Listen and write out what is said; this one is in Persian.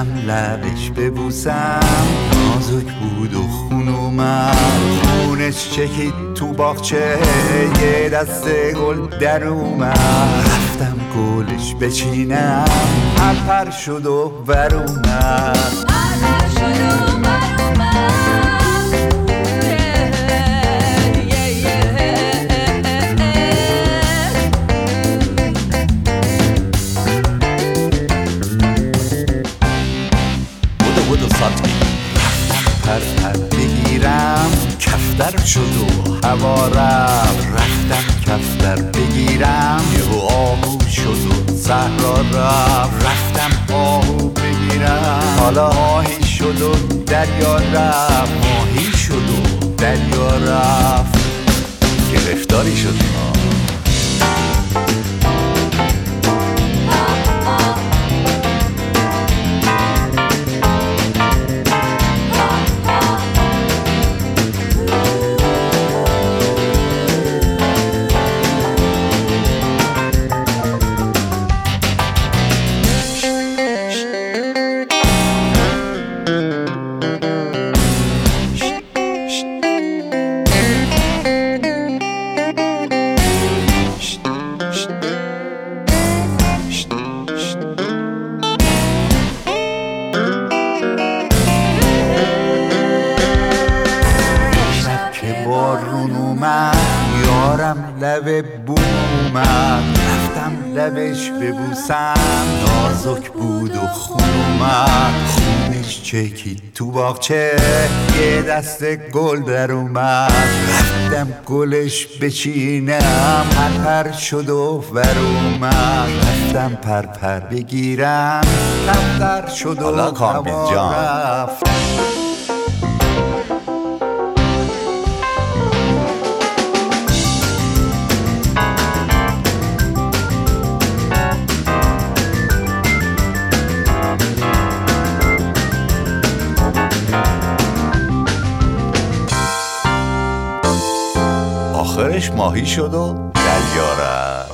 لبش ببوسم نازک بود و خون اومد خونش چکید تو باغچه یه دست گل در اومد رفتم گلش بچینم پرپر شد و ور اومد پر بگیرم کفتر شد و هوا رفتم کفتر بگیرم یهو آهو شد و صحرا رفتم آهو بگیرم حالا آهی شد و دریا رفت ماهی شد و دریا رفت گرفتاری شدیم بارون اومد یارم لب بوم اومد رفتم لبش ببوسم نازک بود و خون اومد خونش چکید تو باغچه یه دست گل در اومد رفتم گلش بچینم پرپر شد و ور اومد رفتم پرپر بگیرم کفتر شد و هوا رفت آخرش ماهی شد و دریا رفت.